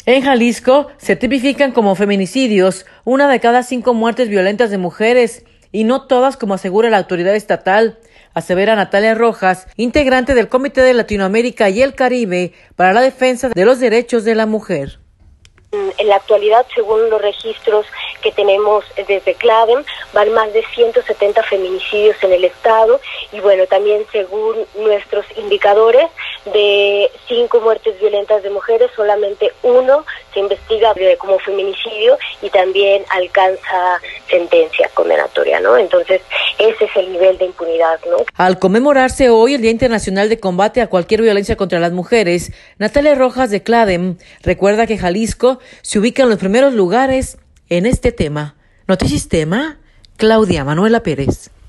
En Jalisco se tipifican como feminicidios 1 de cada 5 muertes violentas de mujeres, y no todas como asegura la autoridad estatal, asevera Natalia Rojas, integrante del Comité de Latinoamérica y el Caribe para la Defensa de los Derechos de la Mujer. En la actualidad, según los registros que tenemos desde CLADEM, van más de 170 feminicidios en el estado y bueno, también según nuestros indicadores, de 5 muertes violentas de mujeres, solamente 1 se investiga como feminicidio y también alcanza sentencia condenatoria, ¿no? Entonces, ese es el nivel de impunidad, ¿no? Al conmemorarse hoy el Día Internacional de Combate a cualquier violencia contra las mujeres, Natalia Rojas de CLADEM recuerda que Jalisco se ubica en los primeros lugares en este tema. Notisistema, Claudia Manuela Pérez.